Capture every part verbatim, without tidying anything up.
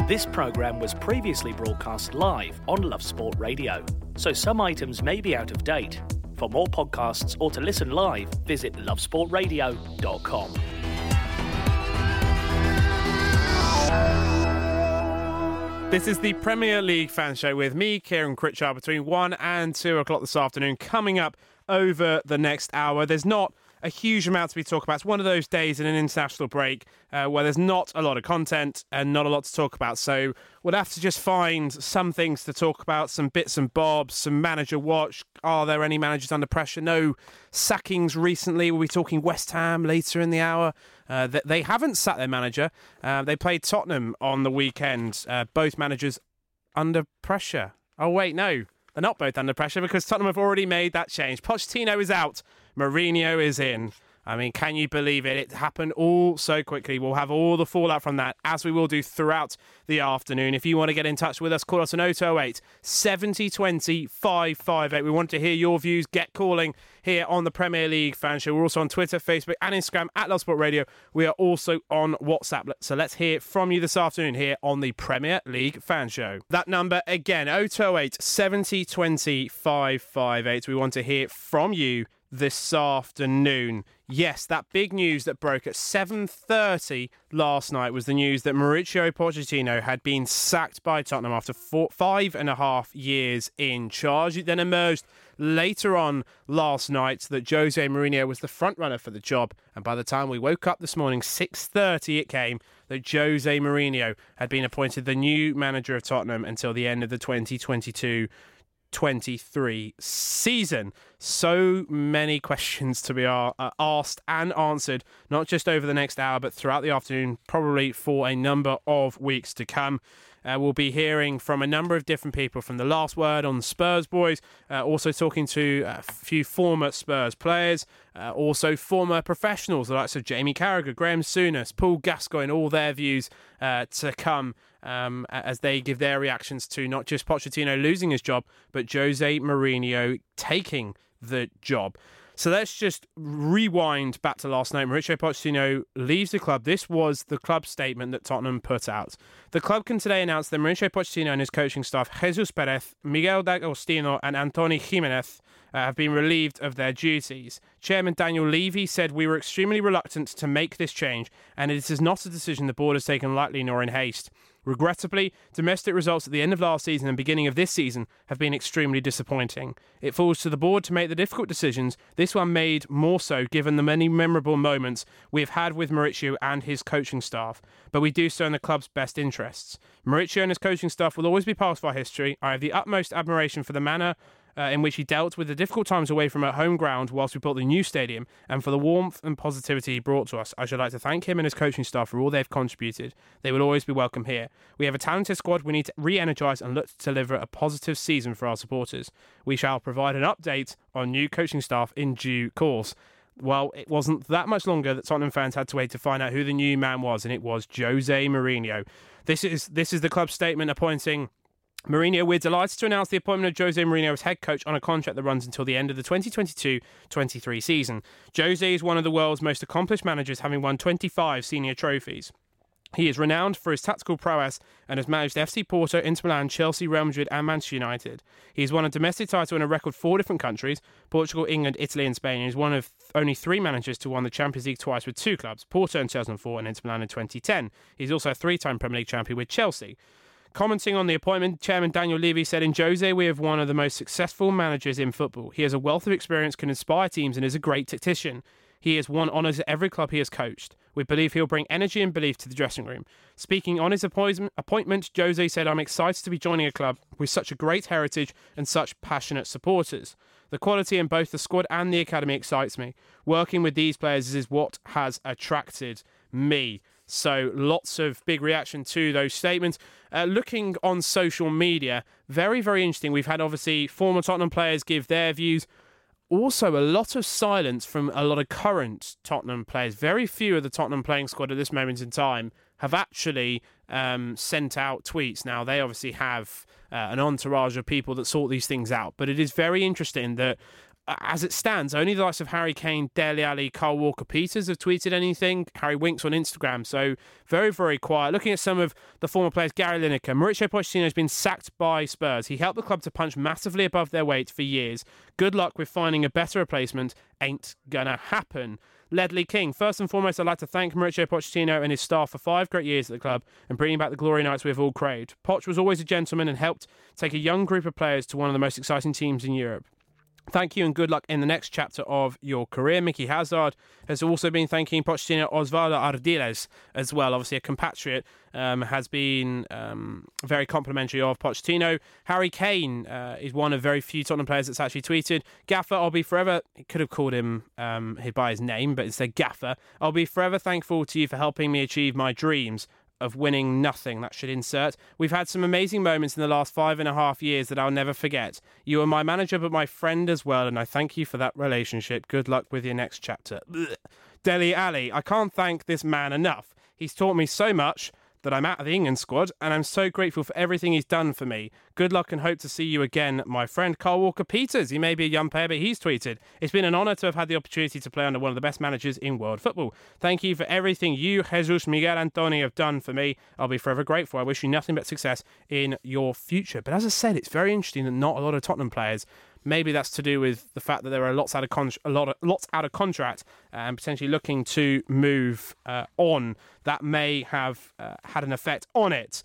This programme was previously broadcast live on Love Sport Radio, so some items may be out of date. For more podcasts or to listen live, visit love sport radio dot com. This is the Premier League Fan Show with me, Kieran Critchard, between one and two o'clock this afternoon. Coming up over the next hour, there's not a huge amount to be talking about. It's one of those days in an international break uh, where there's not a lot of content and not a lot to talk about. So we'll have to just find some things to talk about, some bits and bobs, some manager watch. Are there any managers under pressure? No sackings recently. We'll be talking West Ham later in the hour. Uh, they haven't sacked their manager. Uh, they played Tottenham on the weekend. Uh, both managers under pressure. Oh, wait, no. They're not both under pressure because Tottenham have already made that change. Pochettino is out. Mourinho is in. I mean, can you believe it? It happened all so quickly. We'll have all the fallout from that, as we will do throughout the afternoon. If you want to get in touch with us, call us on oh two oh eight, seven oh two oh, five five eight. We want to hear your views. Get calling here on the Premier League Fan Show. We're also on Twitter, Facebook and Instagram at Love Sport Radio. We are also on WhatsApp. So let's hear from you this afternoon here on the Premier League Fan Show. That number again, oh two oh eight, seven oh two oh, five five eight. We want to hear from you this afternoon. Yes, that big news that broke at seven thirty last night was the news that Mauricio Pochettino had been sacked by Tottenham after four, five and a half years in charge. It then emerged later on last night that Jose Mourinho was the front runner for the job, and by the time we woke up this morning, six thirty it came, that Jose Mourinho had been appointed the new manager of Tottenham until the end of the twenty twenty-two twenty-three season. So many questions to be uh, asked and answered, not just over the next hour, but throughout the afternoon, probably for a number of weeks to come. Uh, we'll be hearing from a number of different people, from the last word on the Spurs boys, uh, also talking to a few former Spurs players, uh, also former professionals, the likes of Jamie Carragher, Graham Souness, Paul Gascoigne, all their views uh, to come um, as they give their reactions to not just Pochettino losing his job, but Jose Mourinho taking the job. So let's just rewind back to last night. Mauricio Pochettino leaves the club. This was the club statement that Tottenham put out. The club can today announce that Mauricio Pochettino and his coaching staff, Jesus Perez, Miguel D'Agostino and Antoni Jimenez, uh, have been relieved of their duties. Chairman Daniel Levy said, "We were extremely reluctant to make this change, and it is not a decision the board has taken lightly nor in haste. Regrettably, domestic results at the end of last season and beginning of this season have been extremely disappointing. It falls to the board to make the difficult decisions, this one made more so given the many memorable moments we have had with Mauricio and his coaching staff, but we do so in the club's best interests. Mauricio and his coaching staff will always be part of our history. I have the utmost admiration for the manner Uh, in which he dealt with the difficult times away from our home ground whilst we built the new stadium, and for the warmth and positivity he brought to us. I should like to thank him and his coaching staff for all they've contributed. They will always be welcome here. We have a talented squad we need to re-energise and look to deliver a positive season for our supporters. We shall provide an update on new coaching staff in due course." Well, it wasn't that much longer that Tottenham fans had to wait to find out who the new man was, and it was Jose Mourinho. This is this is the club's statement appointing Mourinho. "We're delighted to announce the appointment of Jose Mourinho as head coach on a contract that runs until the end of the twenty twenty-two twenty-three season. Jose is one of the world's most accomplished managers, having won twenty-five senior trophies. He is renowned for his tactical prowess and has managed F C Porto, Inter Milan, Chelsea, Real Madrid and Manchester United. He's won a domestic title in a record four different countries, Portugal, England, Italy and Spain. He's one of only three managers to win the Champions League twice with two clubs, Porto in two thousand four and Inter Milan in twenty ten. He's also a three-time Premier League champion with Chelsea." Commenting on the appointment, Chairman Daniel Levy said, "In Jose, we have one of the most successful managers in football. He has a wealth of experience, can inspire teams, and is a great tactician. He has won honours at every club he has coached. We believe he'll bring energy and belief to the dressing room." Speaking on his appointment, Jose said, "I'm excited to be joining a club with such a great heritage and such passionate supporters. The quality in both the squad and the academy excites me. Working with these players is what has attracted me." So lots of big reaction to those statements. Uh, looking on social media, very, very interesting. We've had obviously former Tottenham players give their views. Also, a lot of silence from a lot of current Tottenham players. Very few of the Tottenham playing squad at this moment in time have actually um, sent out tweets. Now, they obviously have uh, an entourage of people that sort these things out. But it is very interesting that as it stands, only the likes of Harry Kane, Dele Alli, Kyle Walker-Peters have tweeted anything. Harry Winks on Instagram. So very, very quiet. Looking at some of the former players, Gary Lineker. Mauricio Pochettino has been sacked by Spurs. He helped the club to punch massively above their weight for years. Good luck with finding a better replacement. Ain't gonna happen. Ledley King. First and foremost, I'd like to thank Mauricio Pochettino and his staff for five great years at the club and bringing back the glory nights we've all craved. Poch was always a gentleman and helped take a young group of players to one of the most exciting teams in Europe. Thank you and good luck in the next chapter of your career. Mickey Hazard has also been thanking Pochettino. Osvaldo Ardiles as well, obviously a compatriot, um, has been um, very complimentary of Pochettino. Harry Kane uh, is one of very few Tottenham players that's actually tweeted, Gaffer, I'll be forever, he could have called him um, by his name, but instead Gaffer, I'll be forever thankful to you for helping me achieve my dreams of winning nothing. That should insert. We've had some amazing moments in the last five and a half years that I'll never forget. You are my manager, but my friend as well, and I thank you for that relationship. Good luck with your next chapter. Blech. Dele Alli. I can't thank this man enough. He's taught me so much that I'm out of the England squad, and I'm so grateful for everything he's done for me. Good luck and hope to see you again, my friend. Kyle Walker-Peters, he may be a young player, but he's tweeted, it's been an honour to have had the opportunity to play under one of the best managers in world football. Thank you for everything you, Jesus Miguel Antonio, have done for me. I'll be forever grateful. I wish you nothing but success in your future. But as I said, it's very interesting that not a lot of Tottenham players, maybe that's to do with the fact that there are lots out of con- a lot of, lots out of contract and potentially looking to move uh, on. That may have uh, had an effect on it.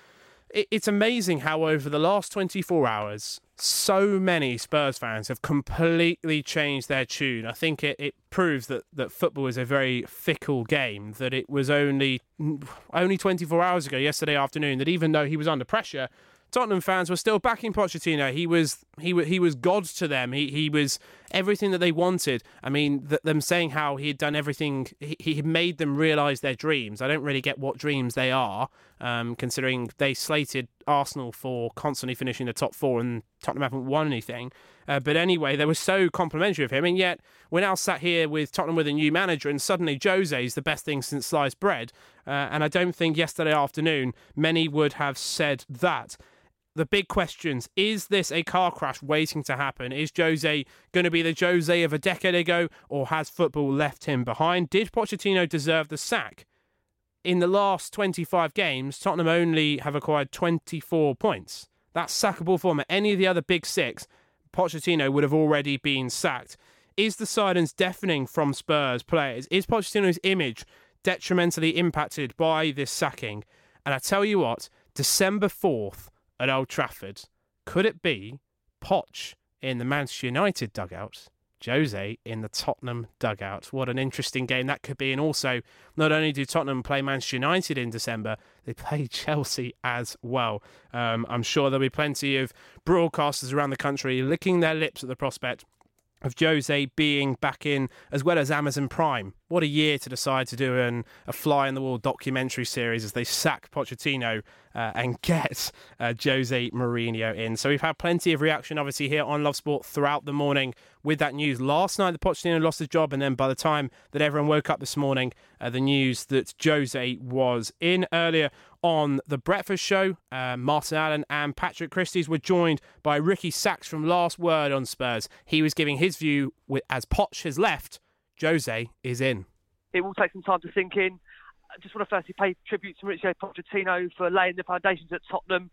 it. It's amazing how over the last twenty-four hours, so many Spurs fans have completely changed their tune. I think it, it proves that, that football is a very fickle game, that it was only only twenty-four hours ago, yesterday afternoon, that even though he was under pressure, Tottenham fans were still backing Pochettino. He was he he was God to them. He he was everything that they wanted. I mean, th- them saying how he had done everything, he, he had made them realise their dreams. I don't really get what dreams they are, um, considering they slated Arsenal for constantly finishing the top four and Tottenham haven't won anything. Uh, but anyway, they were so complimentary of him, and yet we're now sat here with Tottenham with a new manager, and suddenly Jose is the best thing since sliced bread. Uh, and I don't think yesterday afternoon many would have said that. The big questions, is this a car crash waiting to happen? Is Jose going to be the Jose of a decade ago, or has football left him behind? Did Pochettino deserve the sack? In the last twenty-five games, Tottenham only have acquired twenty-four points. That's sackable form. At any of the other big six, Pochettino would have already been sacked. Is the silence deafening from Spurs players? Is Pochettino's image detrimentally impacted by this sacking? And I tell you what, December fourth, at Old Trafford, could it be Poch in the Manchester United dugout, Jose in the Tottenham dugout? What an interesting game that could be. And also, not only do Tottenham play Manchester United in December, they play Chelsea as well. Um, I'm sure there'll be plenty of broadcasters around the country licking their lips at the prospect of Jose being back in, as well as Amazon Prime. What a year to decide to do an, a fly-in-the-wall documentary series as they sack Pochettino uh, and get uh, Jose Mourinho in. So we've had plenty of reaction, obviously, here on Love Sport throughout the morning with that news. Last night, the Pochettino lost his job, and then by the time that everyone woke up this morning, uh, the news that Jose was in. Earlier on The Breakfast Show, uh, Martin Allen and Patrick Christys were joined by Ricky Sachs from Last Word on Spurs. He was giving his view with, as Poch has left, Jose is in. It will take some time to sink in. I just want to firstly pay tribute to Mauricio Pochettino for laying the foundations at Tottenham.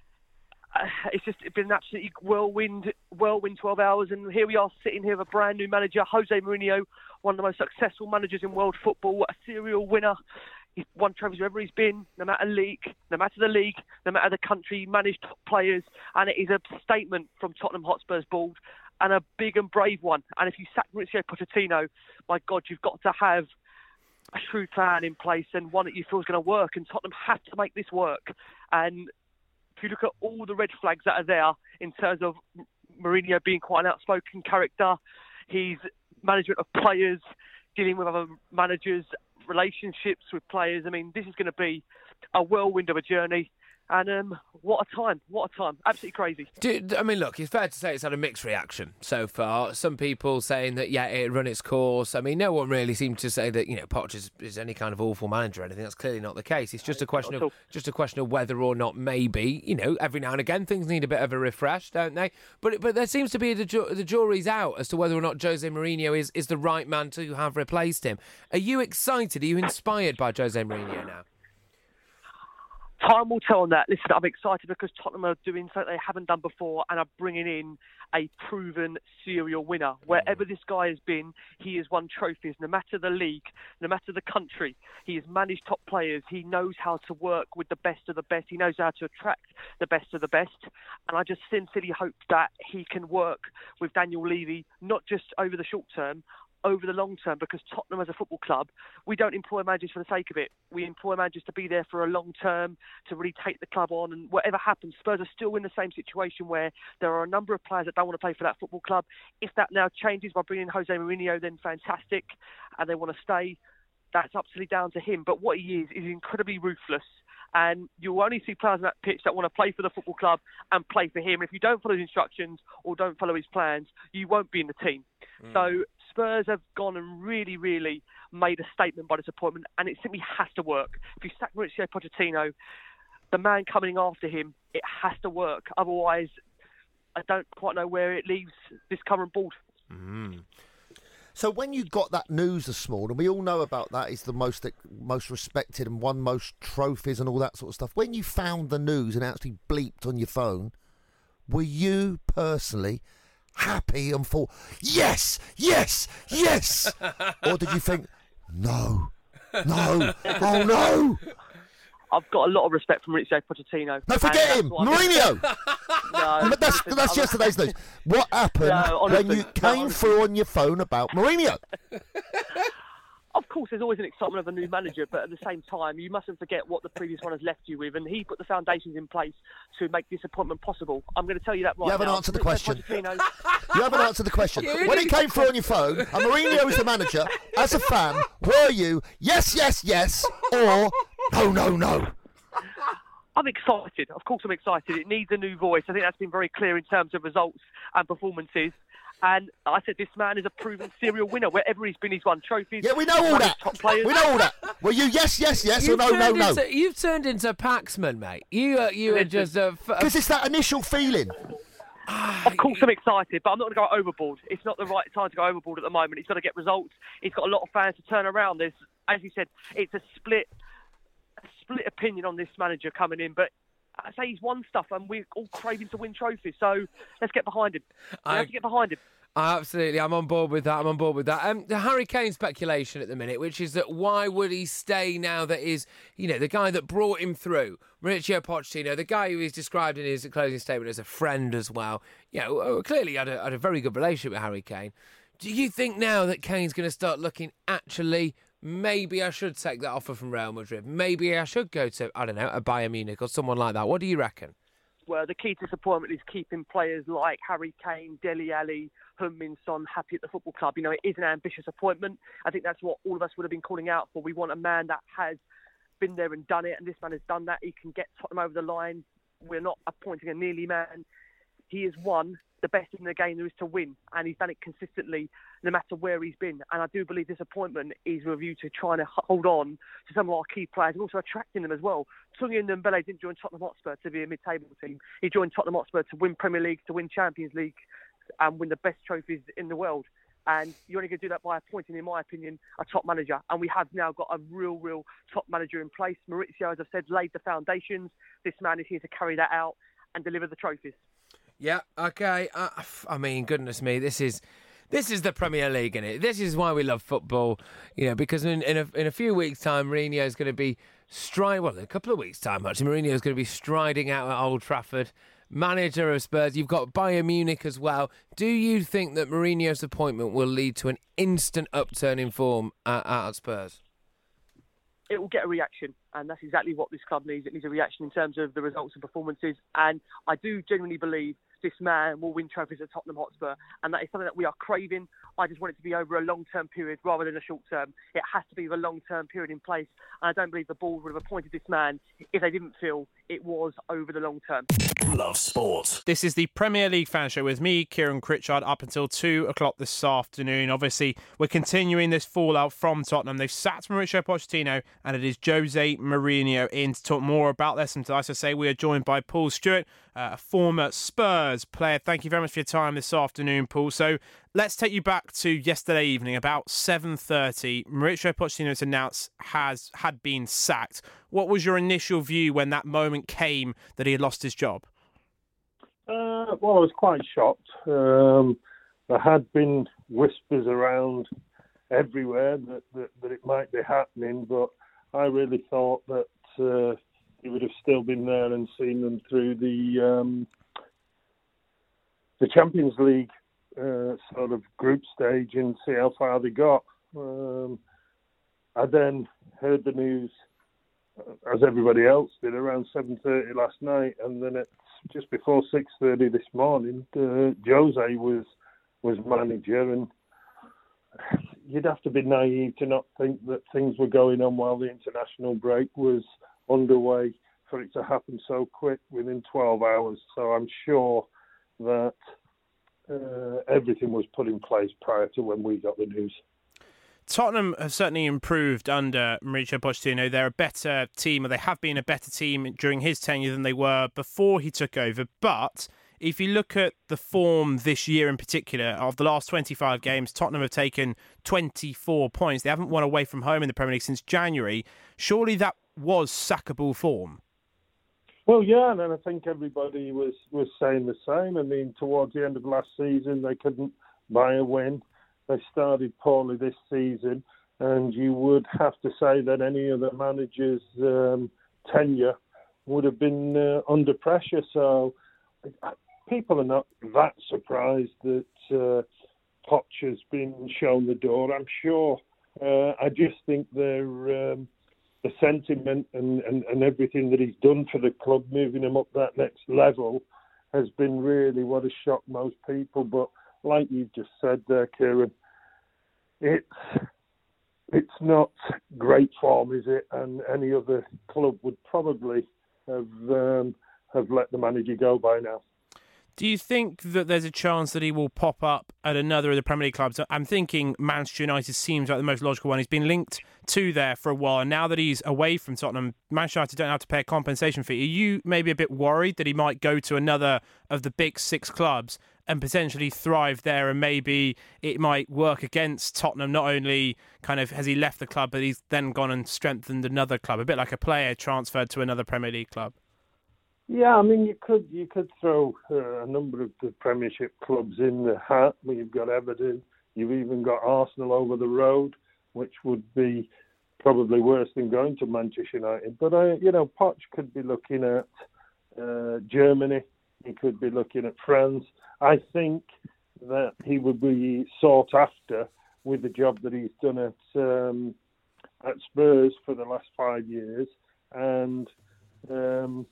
Uh, it's just been an absolutely whirlwind, whirlwind twelve hours, and here we are sitting here with a brand new manager, Jose Mourinho, one of the most successful managers in world football, a serial winner. He's won trophies wherever he's been, no matter league, no matter the league, no matter the country, he managed top players, and it is a statement from Tottenham Hotspur's board, and a big and brave one. And if you sack Mauricio Pochettino, my God, you've got to have a shrewd plan in place and one that you feel is going to work, and Tottenham have to make this work. And if you look at all the red flags that are there in terms of Mourinho being quite an outspoken character, his management of players, dealing with other managers, relationships with players, I mean, this is going to be a whirlwind of a journey. And um, what a time, what a time. Absolutely crazy. Do, I mean, look, it's fair to say it's had a mixed reaction so far. Some people saying that, yeah, it run its course. I mean, no one really seemed to say that, you know, Poch is, is any kind of awful manager or anything. That's clearly not the case. It's just a question of just a question of whether or not maybe, you know, every now and again things need a bit of a refresh, don't they? But but there seems to be the, ju- the jury's out as to whether or not Jose Mourinho is, is the right man to have replaced him. Are you excited? Are you inspired by Jose Mourinho now? Time will tell on that. Listen, I'm excited because Tottenham are doing something they haven't done before and are bringing in a proven serial winner. Wherever this guy has been, he has won trophies, no matter the league, no matter the country. He has managed top players. He knows how to work with the best of the best. He knows how to attract the best of the best. And I just sincerely hope that he can work with Daniel Levy, not just over the short term, over the long term, because Tottenham as a football club, we don't employ managers for the sake of it. We employ managers to be there for a long term, to really take the club on, and whatever happens, Spurs are still in the same situation where there are a number of players that don't want to play for that football club. If that now changes by bringing in Jose Mourinho, then fantastic, and they want to stay, that's absolutely down to him. But what he is, is incredibly ruthless. And you'll only see players on that pitch that want to play for the football club and play for him. If you don't follow his instructions or don't follow his plans, you won't be in the team. Mm. So Spurs have gone and really, really made a statement by this appointment, and it simply has to work. If you sack Mauricio Pochettino, the man coming after him, it has to work. Otherwise, I don't quite know where it leaves this current board. Mm. So when you got that news this morning, we all know about that. He's the most most respected and won most trophies and all that sort of stuff. When you found the news and actually bleeped on your phone, were you personally happy and thought, yes, yes, yes? Or did you think, no, no, oh no? I've got a lot of respect for Mauricio Pochettino. No, forget him, Mourinho. No, but that's listen, that's I'm yesterday's news. What happened No, honestly, when you no, came honestly. through on your phone about Mourinho? Of course, there's always an excitement of a new manager, but at the same time, you mustn't forget what the previous one has left you with, and he put the foundations in place to make this appointment possible. I'm going to tell you that right now. You haven't answered the question. Pochettino- You haven't answered the question. When it came through on your phone, and Mourinho was the manager, as a fan, were you yes, yes, yes, or no, no, no? I'm excited. Of course I'm excited. It needs a new voice. I think that's been very clear in terms of results and performances. And I said this man is a proven serial winner. Wherever he's been, he's won trophies. Yeah, we know all that. Top players. We know all that. Were you yes, yes, yes, You've or no, no, turned no? into- You've turned into Paxman, mate. You, uh, you are just a... f- Because it's that initial feeling. Of course I'm excited, but I'm not going to go overboard. It's not the right time to go overboard at the moment. He's got to get results. He's got a lot of fans to turn around. There's, as you said, it's a split, a split opinion on this manager coming in, but I say he's won stuff, and we're all craving to win trophies. So let's get behind him. We I- have to get behind him. Absolutely, I'm on board with that. I'm on board with that. Um, the Harry Kane speculation at the minute, which is that why would he stay now that is, you know, the guy that brought him through, Mauricio Pochettino, the guy who is described in his closing statement as a friend as well. You know, clearly had a, had a very good relationship with Harry Kane. Do you think now that Kane's going to start looking, actually, maybe I should take that offer from Real Madrid? Maybe I should go to, I don't know, a Bayern Munich or someone like that. What do you reckon? Well, the key to disappointment is keeping players like Harry Kane, Dele Alli, Heung-min Son happy at the football club. You know, it is an ambitious appointment. I think that's what all of us would have been calling out for. We want a man that has been there and done it, and this man has done that. He can get Tottenham over the line. We're not appointing a nearly man. He has won the best in the game there is to win, and he's done it consistently no matter where he's been. And I do believe this appointment is with a view to trying to hold on to some of our key players and also attracting them as well. Tungi Ndombele didn't join Tottenham Hotspur to be a mid-table team. He joined Tottenham Hotspur to win Premier League, to win Champions League, and win the best trophies in the world. And you're only going to do that by appointing, in my opinion, a top manager. And we have now got a real, real top manager in place. Mauricio, as I've said, laid the foundations. This man is here to carry that out and deliver the trophies. Yeah, okay. Uh, I mean, goodness me, this is this is the Premier League, isn't it? This is why we love football, you know, because in, in, a, in a few weeks' time, Mourinho is going to be striding, well, in a couple of weeks' time, actually, Mourinho is going to be striding out at Old Trafford, manager of Spurs. You've got Bayern Munich as well. Do you think that Mourinho's appointment will lead to an instant upturn in form at, at Spurs? It will get a reaction, and that's exactly what this club needs. It needs a reaction in terms of the results and performances, and I do genuinely believe this man will win trophies at Tottenham Hotspur, and that is something that we are craving. I just want it to be over a long-term period rather than a short-term. It has to be a long-term period in place, and I don't believe the board would have appointed this man if they didn't feel it was over the long term. Love Sport. This is the Premier League Fan Show with me, Kieran Critchard, up until two o'clock this afternoon. Obviously, we're continuing this fallout from Tottenham. They've sacked Mauricio Pochettino, and it is Jose Mourinho in to talk more about this. And as I say, we are joined by Paul Stewart, uh, a former Spurs player. Thank you very much for your time this afternoon, Paul. So let's take you back to yesterday evening, about seven thirty. Mauricio Pochettino, it's announced, has had been sacked. What was your initial view when that moment came that he had lost his job? Uh, well, I was quite shocked. Um, there had been whispers around everywhere that, that, that it might be happening, but I really thought that uh, he would have still been there and seen them through the um, the Champions League uh, sort of group stage and see how far they got. Um, I then heard the news, as everybody else did, around seven thirty last night, and then it's just before six thirty this morning, uh, Jose was was manager, and you'd have to be naive to not think that things were going on while the international break was underway for it to happen so quick within twelve hours. So I'm sure that uh, everything was put in place prior to when we got the news. Tottenham have certainly improved under Mauricio Pochettino. They're a better team, or they have been a better team during his tenure than they were before he took over. But if you look at the form this year in particular, of the last twenty-five games, Tottenham have taken twenty-four points. They haven't won away from home in the Premier League since January. Surely that was sackable form. Well, yeah, and I think everybody was, was saying the same. I mean, towards the end of last season, they couldn't buy a win. They started poorly this season, and you would have to say that any other manager's um, tenure would have been uh, under pressure. So people are not that surprised that uh, Poch has been shown the door, I'm sure. Uh, I just think they're, um, the sentiment and, and, and everything that he's done for the club, moving them up that next level, has been really what has shocked most people. But like you've just said there, Kieran, it's it's not great form, is it? And any other club would probably have um, have let the manager go by now. Do you think that there's a chance that he will pop up at another of the Premier League clubs? I'm thinking Manchester United seems like the most logical one. He's been linked to there for a while, and now that he's away from Tottenham, Manchester United don't have to pay a compensation fee. Are you maybe a bit worried that he might go to another of the big six clubs and potentially thrive there, and maybe it might work against Tottenham? Not only kind of has he left the club, but he's then gone and strengthened another club, a bit like a player transferred to another Premier League club. Yeah, I mean, you could you could throw uh, a number of the Premiership clubs in the hat. I mean, you've got Everton, you've even got Arsenal over the road, which would be probably worse than going to Manchester United. But, uh, you know, Poch could be looking at uh, Germany, he could be looking at France. I think that he would be sought after with the job that he's done at um, at Spurs for the last five years. And Um,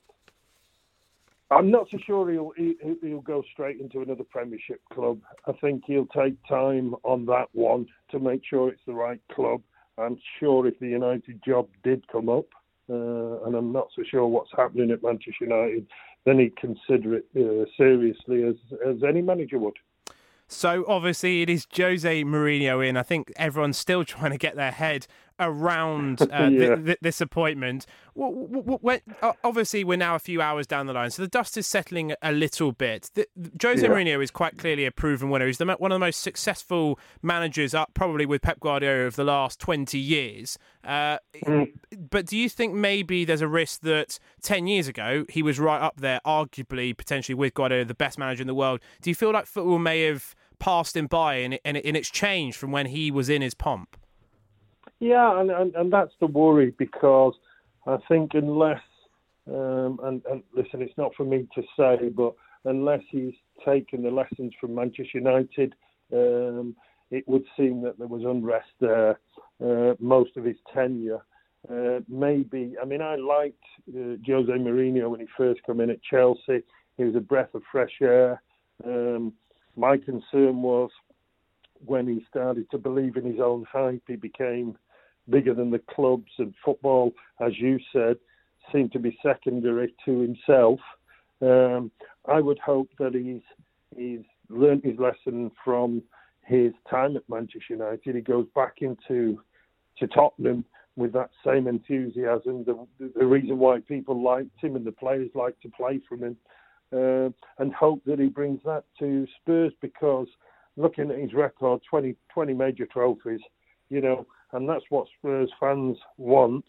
I'm not so sure he'll he'll go straight into another Premiership club. I think he'll take time on that one to make sure it's the right club. I'm sure if the United job did come up, uh, and I'm not so sure what's happening at Manchester United, then he'd consider it uh, seriously as as any manager would. So obviously it is Jose Mourinho in. I think everyone's still trying to get their head around uh, yeah. th- th- this appointment. W- w- w- obviously we're now a few hours down the line, so the dust is settling a little bit. The, the, Jose yeah. Mourinho is quite clearly a proven winner. He's the, one of the most successful managers, up probably with Pep Guardiola, of the last twenty years. Uh, mm. But do you think maybe there's a risk that ten years ago he was right up there, arguably, potentially with Guardiola, the best manager in the world? Do you feel like football may have passed him by and, it, and, it, and it's changed from when he was in his pomp? Yeah, and, and, and that's the worry, because I think unless, um, and, and listen, it's not for me to say, but unless he's taken the lessons from Manchester United, um, it would seem that there was unrest there uh, most of his tenure. Uh, maybe, I mean, I liked uh, Jose Mourinho when he first came in at Chelsea. He was a breath of fresh air. Um, my concern was when he started to believe in his own hype, he became bigger than the clubs, and football, as you said, seemed to be secondary to himself. Um, I would hope that he's he's learned his lesson from his time at Manchester United. He goes back into to Tottenham with that same enthusiasm, the, the reason why people liked him and the players liked to play from him, uh, and hope that he brings that to Spurs, because looking at his record, twenty, twenty major trophies, you know, and that's what Spurs fans want.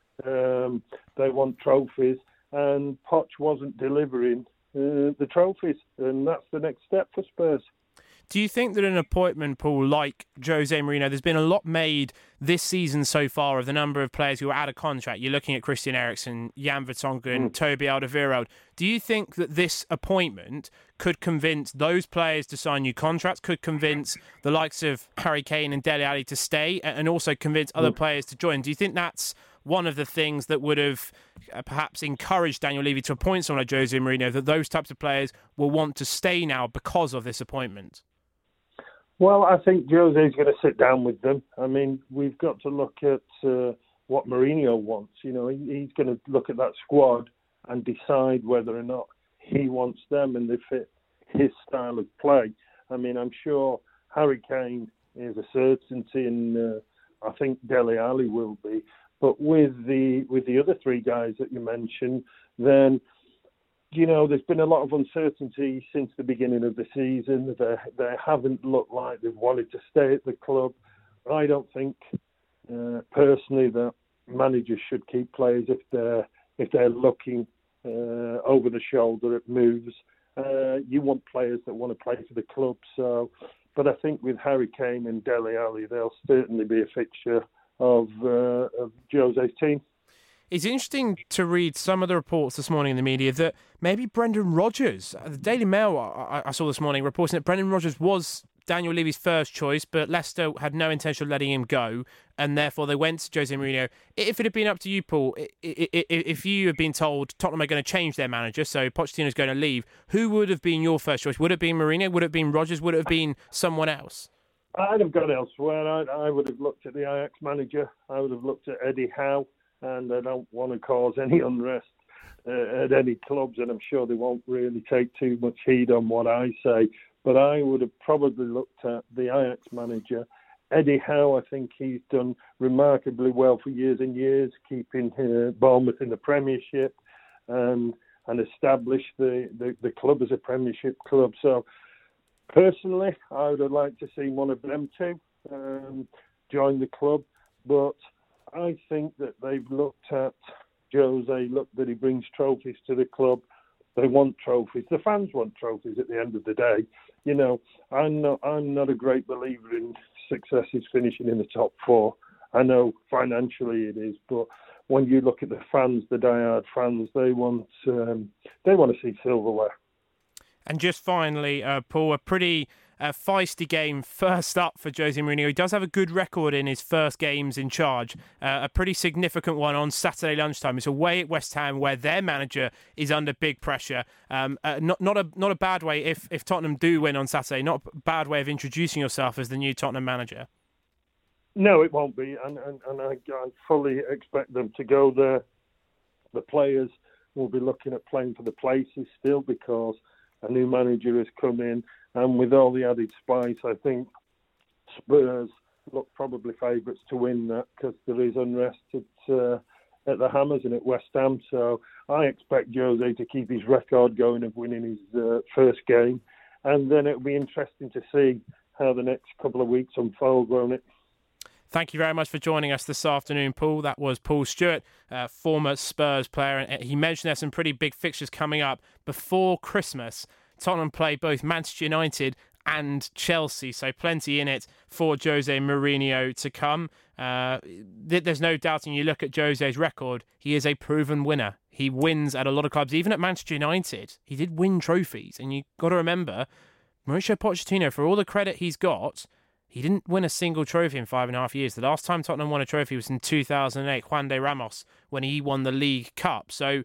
Um, they want trophies, and Poch wasn't delivering uh, the trophies, and that's the next step for Spurs. Do you think that an appointment, Paul, like Jose Mourinho, there's been a lot made this season so far of the number of players who are out of contract? You're looking at Christian Eriksen, Jan Vertonghen, mm. Toby Alderweireld. Do you think that this appointment could convince those players to sign new contracts, could convince the likes of Harry Kane and Dele Alli to stay, and also convince other mm. players to join? Do you think that's one of the things that would have uh, perhaps encouraged Daniel Levy to appoint someone like Jose Mourinho, that those types of players will want to stay now because of this appointment? Well, I think Jose's going to sit down with them. I mean, we've got to look at uh, what Mourinho wants. You know, he, he's going to look at that squad and decide whether or not he wants them and they fit his style of play. I mean, I'm sure Harry Kane is a certainty, and uh, I think Dele Alli will be. But with the with the other three guys that you mentioned, then, you know, there's been a lot of uncertainty since the beginning of the season. They, they haven't looked like they've wanted to stay at the club. I don't think, uh, personally, that managers should keep players if they're if they're looking uh, over the shoulder at moves. Uh, you want players that want to play for the club. So, but I think with Harry Kane and Dele Alli, they'll certainly be a fixture of, uh, of Jose's team. It's interesting to read some of the reports this morning in the media that maybe Brendan Rodgers, the Daily Mail I, I saw this morning reporting that Brendan Rodgers was Daniel Levy's first choice, but Leicester had no intention of letting him go, and therefore they went to Jose Mourinho. If it had been up to you, Paul, if you had been told Tottenham are going to change their manager, so Pochettino's going to leave, who would have been your first choice? Would it have been Mourinho? Would it have been Rodgers? Would it have been someone else? I'd have gone elsewhere. I, I would have looked at the Ajax manager. I would have looked at Eddie Howe. And I don't want to cause any unrest uh, at any clubs, and I'm sure they won't really take too much heed on what I say. But I would have probably looked at the Ajax manager, Eddie Howe. I think he's done remarkably well for years and years, keeping uh, Bournemouth in the Premiership and and established the, the, the club as a Premiership club. So personally, I would have liked to see one of them two um, join the club, but I think that they've looked at Jose, looked that he brings trophies to the club. They want trophies. The fans want trophies at the end of the day. You know, I'm not I'm not a great believer in successes finishing in the top four. I know financially it is, but when you look at the fans, the diehard fans, they want um, they want to see silverware. And just finally, uh, Paul, a pretty uh, feisty game first up for Jose Mourinho. He does have a good record in his first games in charge. Uh, a pretty significant one on Saturday lunchtime. It's away at West Ham, where their manager is under big pressure. Um, uh, not not a not a bad way if, if Tottenham do win on Saturday. Not a bad way of introducing yourself as the new Tottenham manager. No, it won't be, and and, and I, I fully expect them to go there. The players will be looking at playing for the places still, because a new manager has come in, and with all the added spice, I think Spurs look probably favourites to win that, because there is unrest at, uh, at the Hammers and at West Ham. So I expect Jose to keep his record going of winning his uh, first game, and then it'll be interesting to see how the next couple of weeks unfold, won't it? Thank you very much for joining us this afternoon, Paul. That was Paul Stewart, uh, former Spurs player. And he mentioned there's some pretty big fixtures coming up before Christmas. Tottenham play both Manchester United and Chelsea, so plenty in it for Jose Mourinho to come. Uh, there's no doubting, you look at Jose's record, he is a proven winner. He wins at a lot of clubs, even at Manchester United. He did win trophies, and you've got to remember, Mauricio Pochettino, for all the credit he's got, he didn't win a single trophy in five and a half years. The last time Tottenham won a trophy was in two thousand eight, Juan de Ramos, when he won the League Cup. So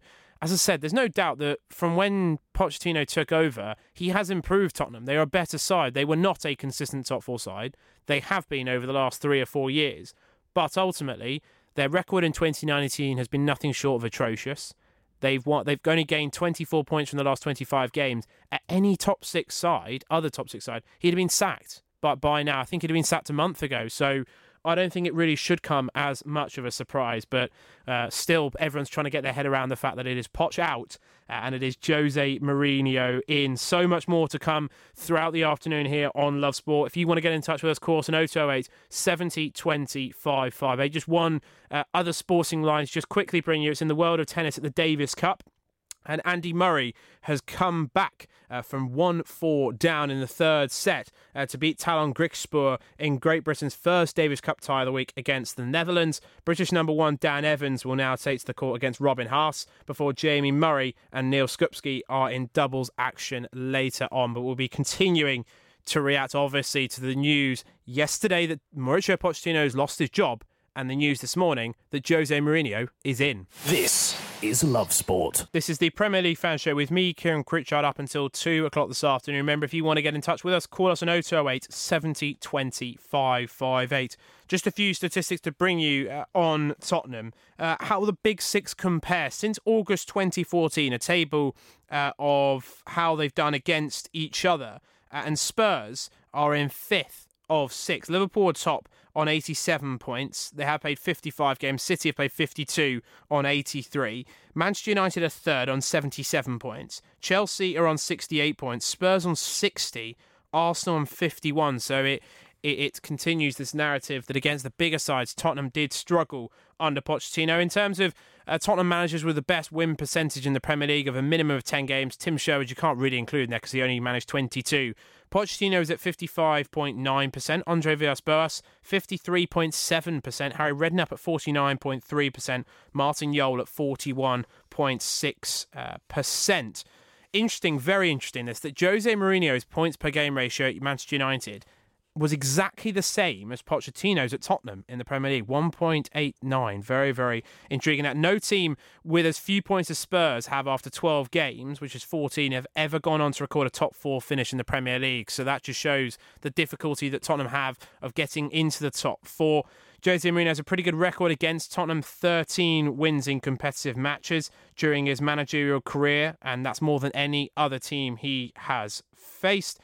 as I said, there's no doubt that from when Pochettino took over, he has improved Tottenham. They are a better side. They were not a consistent top four side. They have been over the last three or four years. But ultimately, their record in twenty nineteen has been nothing short of atrocious. They've won, they've only gained twenty-four points from the last twenty-five games. At any top six side, other top six side, he'd have been sacked. But by now, I think he'd have been sacked a month ago. So I don't think it really should come as much of a surprise, but uh, still everyone's trying to get their head around the fact that it is Poch out uh, and it is Jose Mourinho in. So much more to come throughout the afternoon here on Love Sport. If you want to get in touch with us, call us on oh two oh eight, seventy, twenty, five five eight. Just one uh, other sporting lines, just quickly bring you. It's in the world of tennis at the Davis Cup. And Andy Murray has come back uh, from one four down in the third set uh, to beat Talon Griekspoor in Great Britain's first Davis Cup tie of the week against the Netherlands. British number one Dan Evans will now take to the court against Robin Haas before Jamie Murray and Neil Skupski are in doubles action later on. But we'll be continuing to react, obviously, to the news yesterday that Mauricio Pochettino's lost his job and the news this morning that Jose Mourinho is in. This is Love Sport. This is the Premier League Fan Show with me, Kieran Critchard, up until two o'clock this afternoon. Remember, if you want to get in touch with us, call us on oh two oh eight, seventy, twenty, five five eight. Just a few statistics to bring you uh, on Tottenham. Uh, how the Big Six compare since August twenty fourteen, a table uh, of how they've done against each other. Uh, and Spurs are in fifth of six. Liverpool are top on eighty-seven points. They have played fifty-five games. City have played fifty-two on eighty-three. Manchester United are third on seventy-seven points. Chelsea are on sixty-eight points. Spurs on sixty. Arsenal on fifty-one. So it, it, it continues this narrative that against the bigger sides, Tottenham did struggle under Pochettino. In terms of uh, Tottenham managers with the best win percentage in the Premier League of a minimum of ten games, Tim Sherwood, you can't really include in there because he only managed twenty-two. Pochettino is at fifty-five point nine percent. Andre Villas-Boas, fifty-three point seven percent. Harry Redknapp at forty-nine point three percent. Martin Jol at forty-one point six percent. Interesting, very interesting this, that Jose Mourinho's points per game ratio at Manchester United was exactly the same as Pochettino's at Tottenham in the Premier League, one point eight nine. Very, very intriguing. That no team with as few points as Spurs have after twelve games, which is fourteen, have ever gone on to record a top four finish in the Premier League. So that just shows the difficulty that Tottenham have of getting into the top four. Jose Mourinho has a pretty good record against Tottenham, thirteen wins in competitive matches during his managerial career, and that's more than any other team he has faced.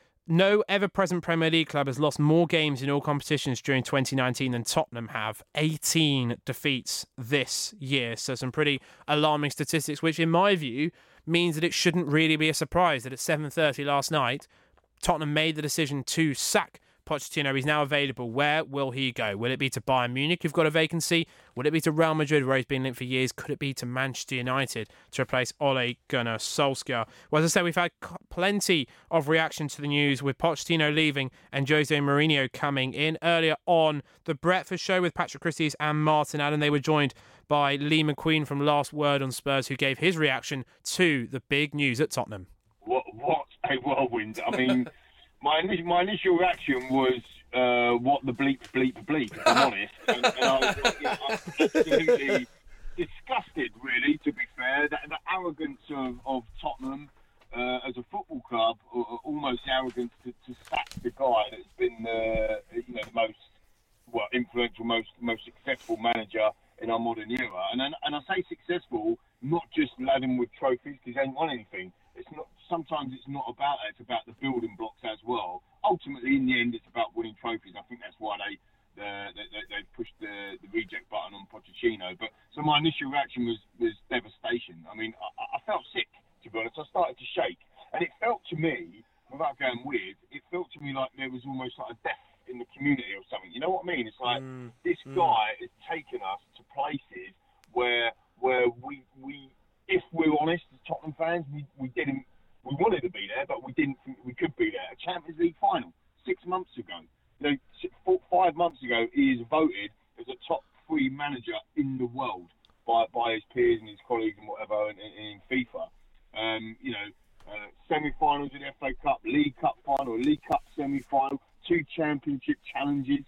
No ever-present Premier League club has lost more games in all competitions during twenty nineteen than Tottenham have. eighteen defeats this year. So some pretty alarming statistics, which in my view means that it shouldn't really be a surprise that at seven thirty last night, Tottenham made the decision to sack Pochettino. He's now available. Where will he go? Will it be to Bayern Munich, who've got a vacancy? Will it be to Real Madrid, where he's been linked for years? Could it be to Manchester United to replace Ole Gunnar Solskjaer? Well, as I said, we've had plenty of reaction to the news with Pochettino leaving and Jose Mourinho coming in. Earlier on the Breakfast Show with Patrick Christys and Martin Allen, they were joined by Lee McQueen from Last Word on Spurs, who gave his reaction to the big news at Tottenham. What, what a whirlwind. I mean... My initial, my initial reaction was, uh, what the bleep, bleep, bleep, if I'm honest. And, and I was you know, absolutely disgusted, really, to be fair. The, the arrogance of, of Tottenham uh, as a football club, or, or almost arrogance to, to sack the guy that's been the, you know, the most well, influential, most most successful manager in our modern era. And, and I say successful, not just laden with trophies, because he ain't won anything. It's not. Sometimes it's not about that. It's about the building blocks as well. Ultimately, in the end, it's about winning trophies. I think that's why they uh, they, they, they pushed the, the reject button on Pochettino. But so my initial reaction was, was devastation. I mean, I, I felt sick, to be honest. I started to shake, and it felt to me, without going weird, it felt to me like there was almost like a death in the community or something. You know what I mean? It's like mm, this mm. guy has taken us to places where where we we, if we're honest, as Tottenham fans, we, we didn't. We wanted to be there, but we didn't think we could be there. A Champions League final six months ago. You know, four, five months ago, he is voted as a top three manager in the world by by his peers and his colleagues and whatever in, in, in FIFA. Um, you know, uh, semi-finals in the F A Cup, League Cup final, League Cup semi-final, two Championship challenges.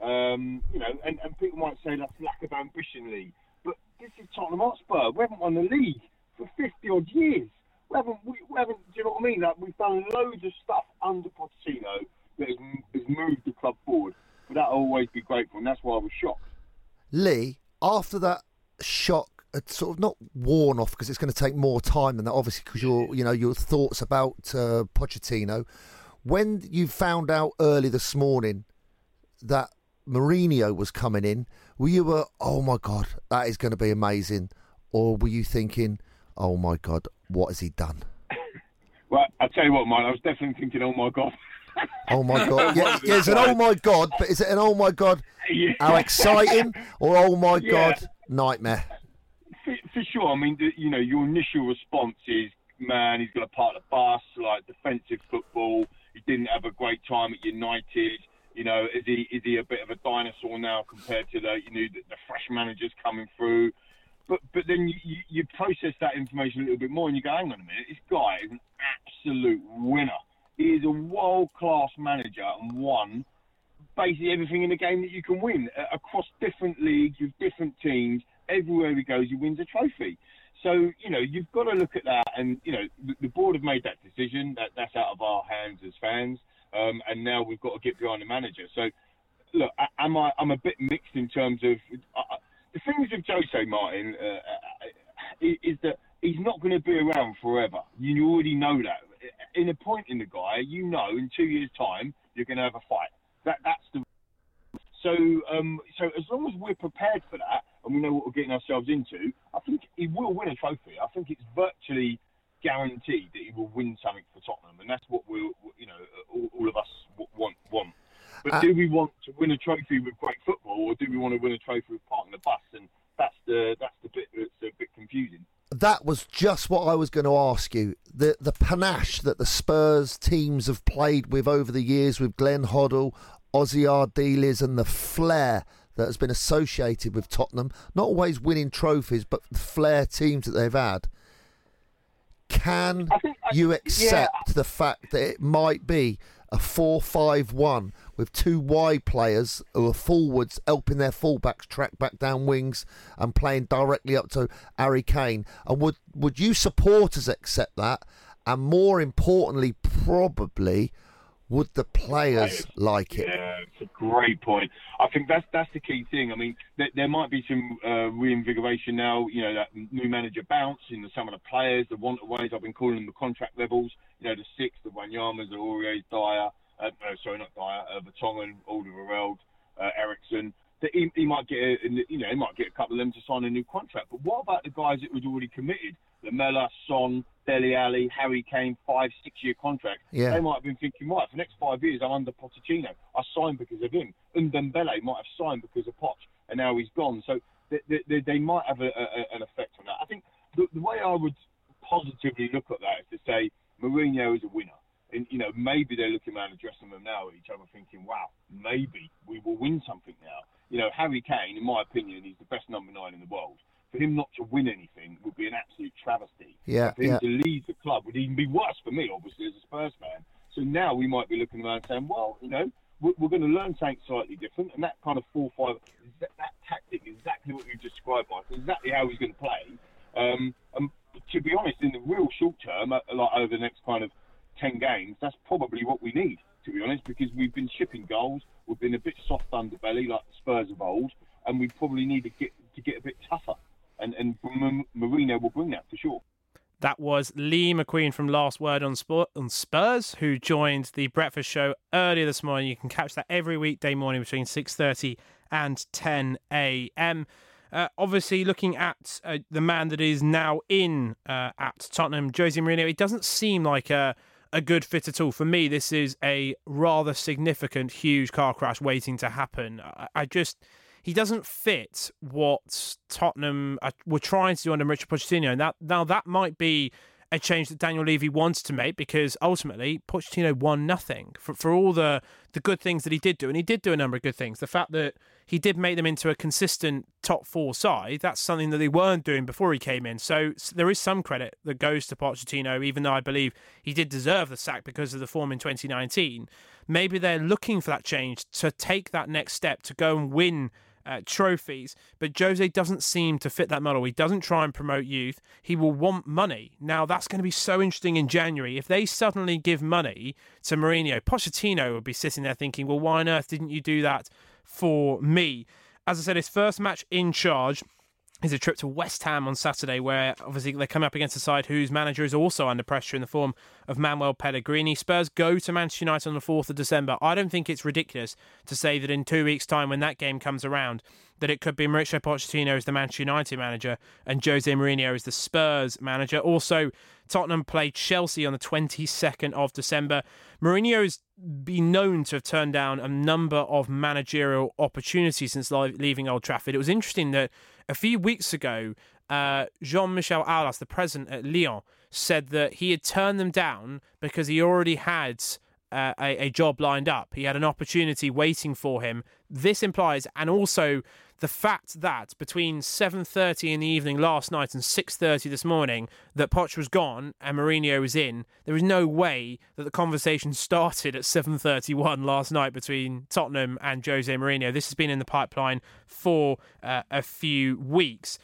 Um, you know, and, and people might say that's lack of ambition, Lee. But this is Tottenham Hotspur. We haven't won the league for odd years. We haven't, we, we haven't, do you know what I mean? Like, we've done loads of stuff under Pochettino that has, has moved the club forward. But that'll always be grateful, and that's why I was shocked. Lee, after that shock had sort of not worn off, because it's going to take more time than that, obviously, because your, you know, your thoughts about uh, Pochettino. When you found out early this morning that Mourinho was coming in, were you were, oh my God, that is going to be amazing? Or were you thinking, oh my God, what has he done? Well, I'll tell you what, man, I was definitely thinking, oh my God. Oh my God. Yeah, yeah, it's an oh my God, but is it an oh my God, Yeah. how exciting, or oh my Yeah. God, nightmare? For, for sure. I mean, the, you know, your initial response is, man, he's got to part the bus, like defensive football. He didn't have a great time at United. You know, is he is he a bit of a dinosaur now compared to the, you know, the, the fresh managers coming through? But but then you, you, you process that information a little bit more and you go, hang on a minute, this guy is an absolute winner. He is a world-class manager and won basically everything in the game that you can win uh, across different leagues with different teams. Everywhere he goes, he wins a trophy. So, you know, you've got to look at that. And, you know, the, the board have made that decision. That That's out of our hands as fans. Um, and now we've got to get behind the manager. So, look, I, I'm, I, I'm a bit mixed in terms of... Uh, the thing with Jose, Martin, uh, is, is that he's not going to be around forever. You already know that. In a point in the guy, you know in two years' time, you're going to have a fight. That That's the... So, um, so as long as we're prepared for that and we know what we're getting ourselves into, I think he will win a trophy. I think it's virtually guaranteed that he will win something for Tottenham, and that's what we, you know, all, all of us want. want. But Uh, do we want to win a trophy with great football, or do we want to win a trophy with parking the bus? And that's the that's the bit that's a bit confusing. That was just what I was going to ask you. The the panache that the Spurs teams have played with over the years with Glenn Hoddle, Ozzy Ardiles, and the flair that has been associated with Tottenham, not always winning trophies, but the flair teams that they've had. Can I think, I, you accept yeah. the fact that it might be a four five one with two wide players who are forwards helping their fullbacks track back down wings and playing directly up to Harry Kane? And would, would you supporters accept that? And more importantly, probably, would the players like it? Yeah, it's a great point. I think that's that's the key thing. I mean, there, there might be some uh, reinvigoration now. You know, that new manager bounce in the, some of the players, the want-aways. I've been calling them the contract rebels. You know, the six, the Wanyamas, the Auriers, Dyer. Uh, no, sorry, not Dyer. Uh, Vertonghen, Alderweireld, uh, Ericsson. That he, he might get, a, you know, he might get a couple of them to sign a new contract. But what about the guys that was already committed? Lamela, Son, Dele Alli, Harry Kane, five, six-year contracts. Yeah. They might have been thinking, right, for the next five years, I'm under Pochettino. I signed because of him. Ndembele might have signed because of Poch, and now he's gone. So they, they, they might have a, a, an effect on that. I think the, the way I would positively look at that is to say Mourinho is a winner. And, you know, maybe they're looking around the dressing room now at each other thinking, wow, maybe we will win something now. You know, Harry Kane, in my opinion, he's the best number nine in the world. For him not to win anything would be an absolute travesty. Yeah, For him yeah. to leave the club would even be worse for me, obviously, as a Spurs fan. So now we might be looking around saying, well, you know, we're, we're going to learn something slightly different. And that kind of four five, that, that tactic is exactly what you described, Mike. Exactly how he's going to play. Um, and to be honest, in the real short term, uh, like over the next kind of ten games, that's probably what we need, to be honest, because we've been shipping goals. We've been a bit soft underbelly, like the Spurs of old, and we probably need to get to get a bit tougher. And, and Mourinho will bring that for sure. That was Lee McQueen from Last Word on Sport on Spurs, who joined the Breakfast Show earlier this morning. You can catch that every weekday morning between six thirty and ten a.m. Uh, obviously, looking at uh, the man that is now in uh, at Tottenham, Jose Mourinho, it doesn't seem like a, a good fit at all. For me, this is a rather significant, huge car crash waiting to happen. I, I just... He doesn't fit what Tottenham were trying to do under Richard Pochettino. Now, now that might be a change that Daniel Levy wants to make, because ultimately Pochettino won nothing for for all the the good things that he did do, and he did do a number of good things. The fact that he did make them into a consistent top four side, that's something that they weren't doing before he came in. So, so there is some credit that goes to Pochettino, even though I believe he did deserve the sack because of the form in twenty nineteen. Maybe they're looking for that change to take that next step to go and win uh, trophies. But Jose doesn't seem to fit that model. He doesn't try and promote youth. He will want money. Now, that's going to be so interesting in January. If they suddenly give money to Mourinho, Pochettino will be sitting there thinking, well, why on earth didn't you do that for me? As I said, his first match in charge is a trip to West Ham on Saturday, where obviously they come up against a side whose manager is also under pressure in the form of Manuel Pellegrini. Spurs go to Manchester United on the fourth of December. I don't think it's ridiculous to say that in two weeks' time, when that game comes around, that it could be Mauricio Pochettino as the Manchester United manager and Jose Mourinho as the Spurs manager. Also, Tottenham play Chelsea on the twenty-second of December. Mourinho has been known to have turned down a number of managerial opportunities since leaving Old Trafford. It was interesting that a few weeks ago, uh, Jean-Michel Aulas, the president at Lyon, said that he had turned them down because he already had uh, a, a job lined up. He had an opportunity waiting for him. This implies, and also the fact that between seven thirty in the evening last night and six thirty this morning, that Poch was gone and Mourinho was in, there is no way that the conversation started at seven thirty-one last night between Tottenham and Jose Mourinho. This has been in the pipeline for uh, a few weeks.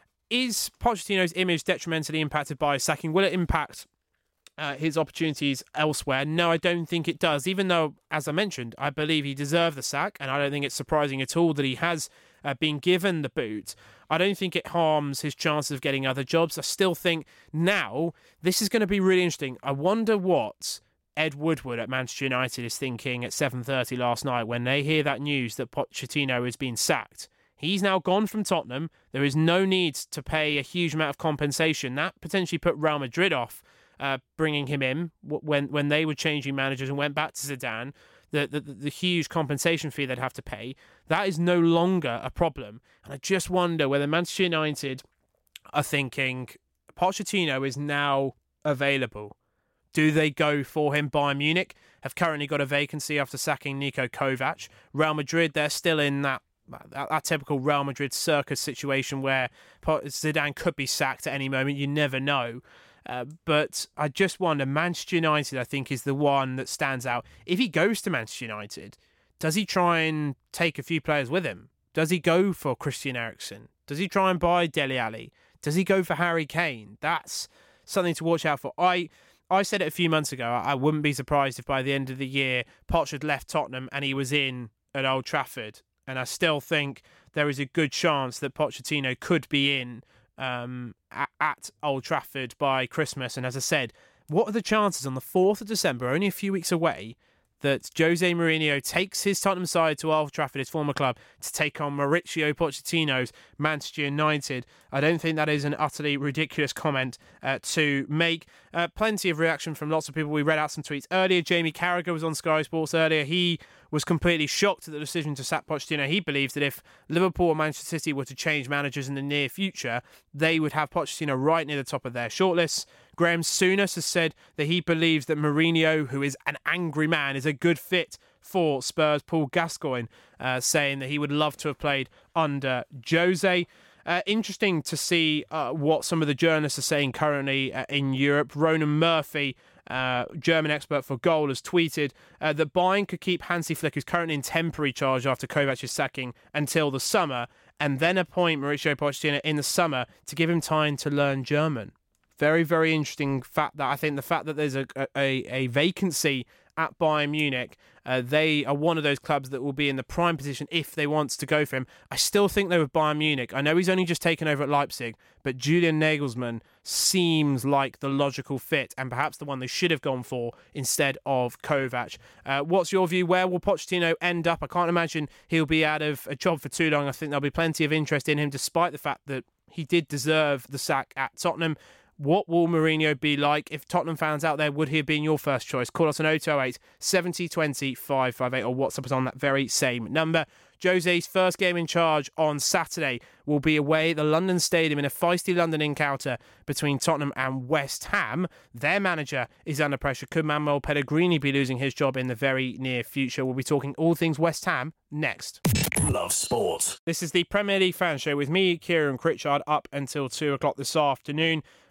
Is Pochettino's image detrimentally impacted by sacking? Will it impact Uh, his opportunities elsewhere? No, I don't think it does, even though, as I mentioned, I believe he deserved the sack, and I don't think it's surprising at all that he has uh, been given the boot. I don't think it harms his chances of getting other jobs. I still think now this is going to be really interesting. I wonder what Ed Woodward at Manchester United is thinking at seven thirty last night when they hear that news that Pochettino has been sacked. He's now gone from Tottenham. There is no need to pay a huge amount of compensation. That potentially put Real Madrid off Uh, bringing him in when when they were changing managers and went back to Zidane, the, the the huge compensation fee they'd have to pay, that is no longer a problem. And I just wonder whether Manchester United are thinking Pochettino is now available. Do they go for him? Bayern Munich have currently got a vacancy after sacking Niko Kovac. Real Madrid, they're still in that That, that typical Real Madrid circus situation where Zidane could be sacked at any moment. You never know. Uh, but I just wonder, Manchester United, I think, is the one that stands out. If he goes to Manchester United, does he try and take a few players with him? Does he go for Christian Eriksen? Does he try and buy Dele Alli? Does he go for Harry Kane? That's something to watch out for. I I said it a few months ago, I wouldn't be surprised if by the end of the year, Poch had left Tottenham and he was in at Old Trafford. And I still think there is a good chance that Pochettino could be in um, at, at Old Trafford by Christmas. And as I said, what are the chances on the fourth of December, only a few weeks away, that Jose Mourinho takes his Tottenham side to Old Trafford, his former club, to take on Mauricio Pochettino's Manchester United? I don't think that is an utterly ridiculous comment uh, to make. Uh, plenty of reaction from lots of people. We read out some tweets earlier. Jamie Carragher was on Sky Sports earlier. He was completely shocked at the decision to sack Pochettino. He believes that if Liverpool or Manchester City were to change managers in the near future, they would have Pochettino right near the top of their shortlists. Graham Souness has said that he believes that Mourinho, who is an angry man, is a good fit for Spurs. Paul Gascoigne uh, saying that he would love to have played under Jose. Uh, interesting to see uh, what some of the journalists are saying currently uh, in Europe. Ronan Murphy, uh, German expert for goal, has tweeted uh, that Bayern could keep Hansi Flick, who's currently in temporary charge after Kovac's sacking, until the summer, and then appoint Mauricio Pochettino in the summer to give him time to learn German. Very, very interesting fact that I think the fact that there's a a, a vacancy at Bayern Munich, uh, they are one of those clubs that will be in the prime position if they want to go for him. I still think though with Bayern Munich, I know he's only just taken over at Leipzig, but Julian Nagelsmann seems like the logical fit and perhaps the one they should have gone for instead of Kovac. Uh, what's your view? Where will Pochettino end up? I can't imagine he'll be out of a job for too long. I think there'll be plenty of interest in him, despite the fact that he did deserve the sack at Tottenham. What will Mourinho be like? If Tottenham fans out there, would he have been your first choice? Call us on oh two oh eight, seventy, twenty, five five eight or WhatsApp us on that very same number. Jose's first game in charge on Saturday will be away at the London Stadium in a feisty London encounter between Tottenham and West Ham. Their manager is under pressure. Could Manuel Pellegrini be losing his job in the very near future? We'll be talking all things West Ham next. Love Sport. This is the Premier League Fan Show with me, Kieran Critchard, up until two o'clock this afternoon.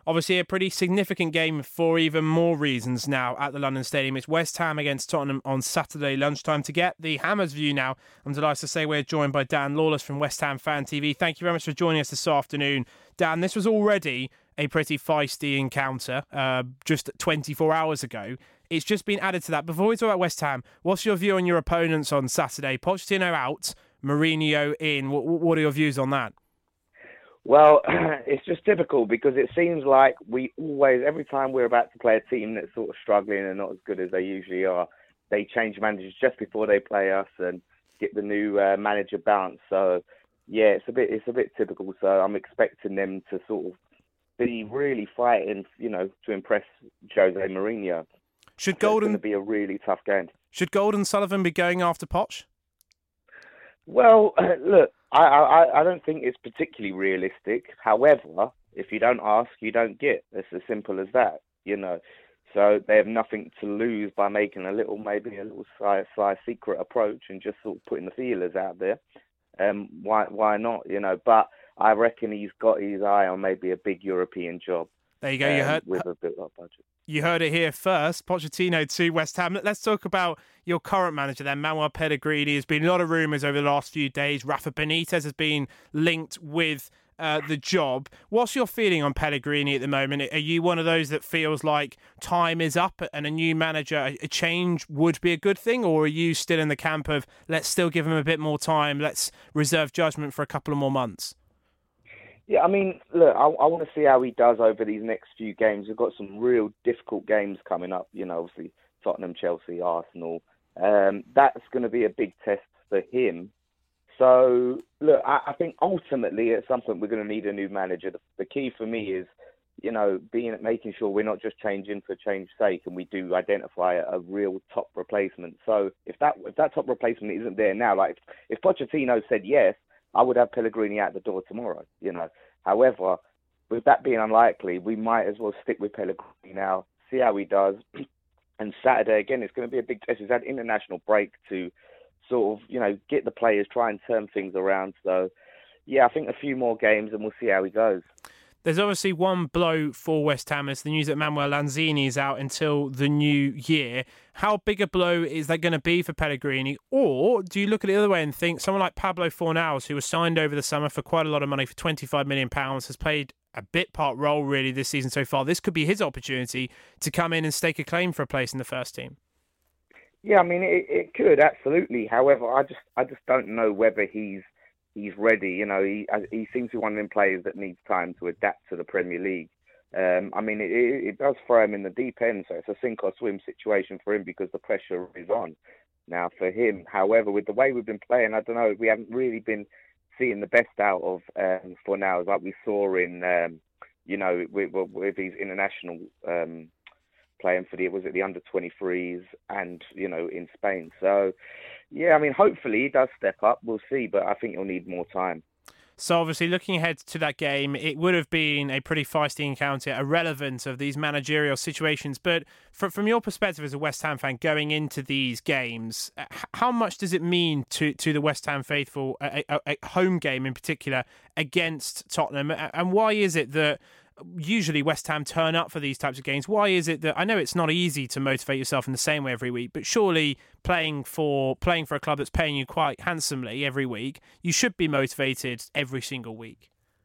obviously a pretty significant game for even more reasons now at the London Stadium. It's West Ham against Tottenham on Saturday lunchtime. To get the Hammers view now, I'm delighted to say we're joined by Dan Lawless from West Ham Fan T V. Thank you very much for joining us this afternoon. Dan, this was already a pretty feisty encounter uh, just twenty-four hours ago. It's just been added to that. Before we talk about West Ham, what's your view on your opponents on Saturday? Pochettino out, Mourinho in. What, what are your views on that? Well, it's just typical because it seems like we always, every time we're about to play a team that's sort of struggling and not as good as they usually are, they change managers just before they play us and get the new uh, manager bounce. So, yeah, it's a bit it's a bit typical. So I'm expecting them to sort of be really fighting, you know, to impress Jose Mourinho. Should so Golden it's going to be a really tough game? Should Golden Sullivan be going after Poch? Well, look, I, I I don't think it's particularly realistic. However, if you don't ask, you don't get. It's as simple as that, you know. So they have nothing to lose by making a little, maybe a little sly, sly secret approach and just sort of putting the feelers out there. Um, why why not, you know? But I reckon he's got his eye on maybe a big European job. There you go. You um, heard with a bit of budget. You heard it here first. Pochettino to West Ham. Let's talk about your current manager then, Manuel Pellegrini. There's been a lot of rumours over the last few days. Rafa Benitez has been linked with uh, the job. What's your feeling on Pellegrini at the moment? Are you one of those that feels like time is up and a new manager, a change would be a good thing? Or are you still in the camp of let's still give him a bit more time, let's reserve judgment for a couple of more months? Yeah, I mean, look, I, I want to see how he does over these next few games. We've got some real difficult games coming up, you know, obviously Tottenham, Chelsea, Arsenal. Um, that's going to be a big test for him. So, look, I, I think ultimately at some point we're going to need a new manager. The, the key for me is, you know, being making sure we're not just changing for change's sake and we do identify a, a real top replacement. So if that if that top replacement isn't there now, like if, if Pochettino said yes, I would have Pellegrini out the door tomorrow, you know. However, with that being unlikely, we might as well stick with Pellegrini now, see how he does. And Saturday, again, it's going to be a big test. He's had international break to sort of, you know, get the players, try and turn things around. So, yeah, I think a few more games and we'll see how he goes. There's obviously one blow for West Ham. It's the news that Manuel Lanzini is out until the new year. How big a blow is that going to be for Pellegrini? Or do you look at it the other way and think someone like Pablo Fornals, who was signed over the summer for quite a lot of money, for twenty-five million pounds, has played a bit part role really this season so far. This could be his opportunity to come in and stake a claim for a place in the first team. Yeah, I mean, it, it could, absolutely. However, I just I just don't know whether he's he's ready. You know, he he seems to be one of them players that needs time to adapt to the Premier League. Um, I mean, it, it does throw him in the deep end, so it's a sink or swim situation for him because the pressure is on now for him. However, with the way we've been playing, I don't know, we haven't really been seeing the best out of um, for now, like we saw in, um, you know, with, with his international um, playing for the, was it the under twenty-threes and, you know, in Spain. So, yeah, I mean, hopefully he does step up. We'll see, but I think he'll need more time. So obviously looking ahead to that game, it would have been a pretty feisty encounter, irrelevant of these managerial situations. But from, from your perspective as a West Ham fan going into these games, how much does it mean to, to the West Ham faithful, a, a, a home game in particular, against Tottenham? And why is it that usually West Ham turn up for these types of games? Why is it that, I know it's not easy to motivate yourself in the same way every week, but surely playing for playing for a club that's paying you quite handsomely every week, you should be motivated every single week.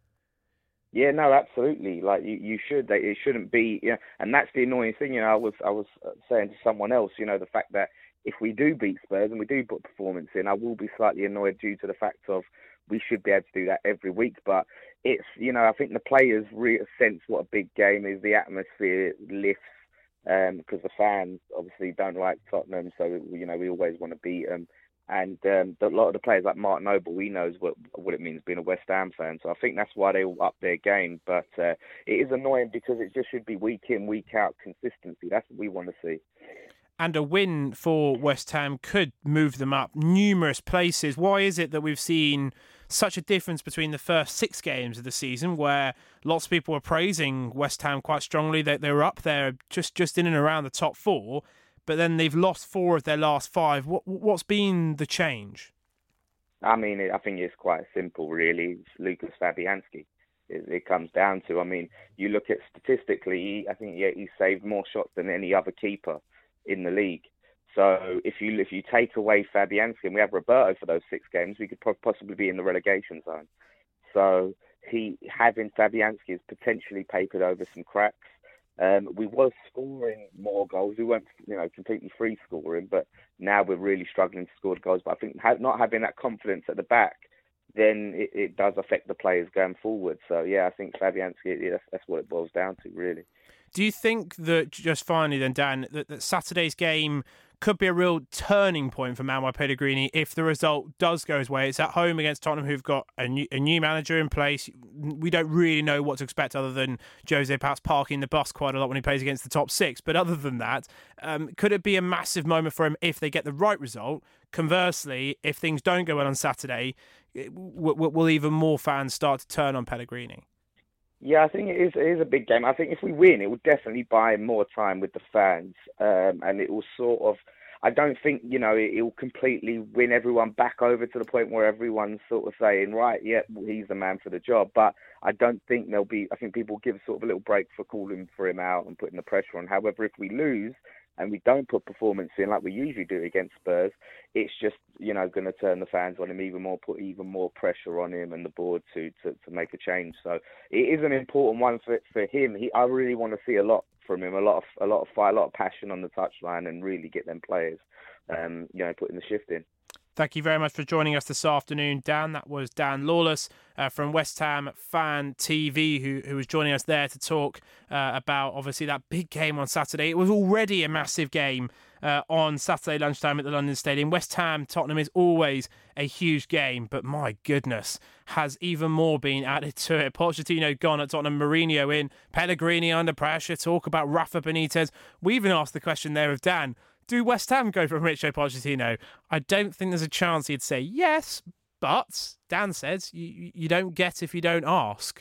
Yeah, no, absolutely. Like you, you should. It shouldn't be. You know, and that's the annoying thing. You know, I was I was saying to someone else. You know, the fact that if we do beat Spurs and we do put performance in, I will be slightly annoyed due to the fact of we should be able to do that every week. But it's, you know, I think the players really sense what a big game is. The atmosphere lifts um, because the fans obviously don't like Tottenham, so you know we always want to beat them. And um, a lot of the players like Mark Noble, he knows what what it means being a West Ham fan. So I think that's why they all up their game. But uh, it is annoying because it just should be week in, week out consistency. That's what we want to see. And a win for West Ham could move them up numerous places. Why is it that we've seen such a difference between the first six games of the season, where lots of people were praising West Ham quite strongly, that they were up there just, just in and around the top four, but then they've lost four of their last five? What, what's been the change? I mean, I think it's quite simple, really. It's Lucas Fabianski. it, it comes down to. I mean, you look at statistically, he, I think yeah, he saved more shots than any other keeper in the league. So if you if you take away Fabianski, and we have Roberto for those six games, we could pro- possibly be in the relegation zone. So he having Fabianski has potentially papered over some cracks. Um, we was scoring more goals. We weren't, you know, completely free scoring, but now we're really struggling to score the goals. But I think ha- not having that confidence at the back, then it, it does affect the players going forward. So yeah, I think Fabianski, yeah, that's, that's what it boils down to, really. Do you think that, just finally then, Dan, that, that Saturday's game could be a real turning point for Manuel Pellegrini if the result does go his way? It's at home against Tottenham, who've got a new, a new manager in place. We don't really know what to expect other than Jose perhaps parking the bus quite a lot when he plays against the top six. But other than that, um, could it be a massive moment for him if they get the right result? Conversely, if things don't go well on Saturday, will, will even more fans start to turn on Pellegrini? Yeah, I think it is, it is a big game. I think if we win, it will definitely buy more time with the fans, um, and it will sort of. I don't think, you know, it will completely win everyone back over to the point where everyone's sort of saying, right, yeah, well, he's the man for the job. But I don't think there'll be. I think people will give sort of a little break for calling for him out and putting the pressure on. However, if we lose and we don't put performance in like we usually do against Spurs, it's just, you know, going to turn the fans on him even more, put even more pressure on him and the board to, to, to make a change. So it is an important one for for him. He, I really want to see a lot from him, a lot of a lot of fight, a lot of passion on the touchline, and really get them players, um, you know, putting the shift in. Thank you very much for joining us this afternoon, Dan. That was Dan Lawless uh, from West Ham Fan T V, who, who was joining us there to talk uh, about, obviously, that big game on Saturday. It was already a massive game uh, on Saturday lunchtime at the London Stadium. West Ham Tottenham is always a huge game, but my goodness, has even more been added to it. Pochettino gone at Tottenham, Mourinho in, Pellegrini under pressure, talk about Rafa Benitez. We even asked the question there of Dan, do West Ham go for Mauricio Pochettino? I don't think there's a chance he'd say yes, but Dan says you, you don't get if you don't ask.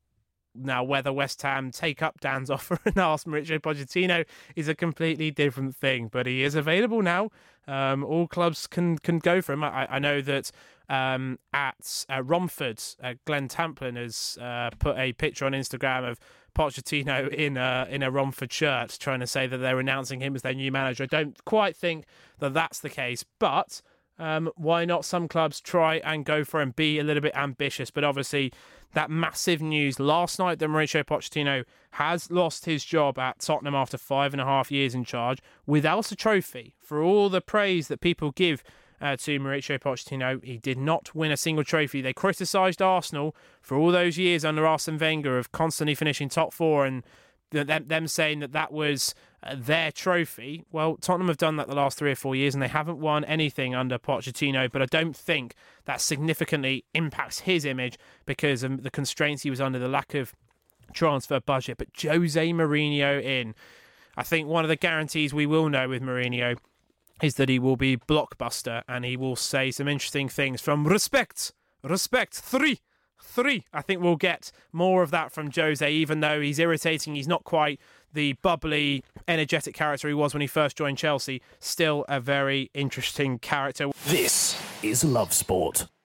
Now, whether West Ham take up Dan's offer and ask Mauricio Pochettino is a completely different thing, but he is available now. Um, all clubs can, can go for him. I, I know that um, at uh, Romford, uh, Glenn Tamplin has uh, put a picture on Instagram of Pochettino in a, in a Romford shirt, trying to say that they're announcing him as their new manager. I don't quite think that that's the case, but um, why not some clubs try and go for and be a little bit ambitious? But obviously, that massive news last night that Mauricio Pochettino has lost his job at Tottenham after five and a half years in charge without a trophy. For all the praise that people give Uh, to Mauricio Pochettino, he did not win a single trophy. They criticised Arsenal for all those years under Arsene Wenger of constantly finishing top four and th- them, them saying that that was uh, their trophy. Well, Tottenham have done that the last three or four years and they haven't won anything under Pochettino, but I don't think that significantly impacts his image because of the constraints he was under, the lack of transfer budget. But Jose Mourinho in. I think one of the guarantees we will know with Mourinho is that he will be blockbuster and he will say some interesting things from respect, respect, three, three. I think we'll get more of that from Jose, even though he's irritating. He's not quite the bubbly, energetic character he was when he first joined Chelsea. Still a very interesting character. This is Love Sport.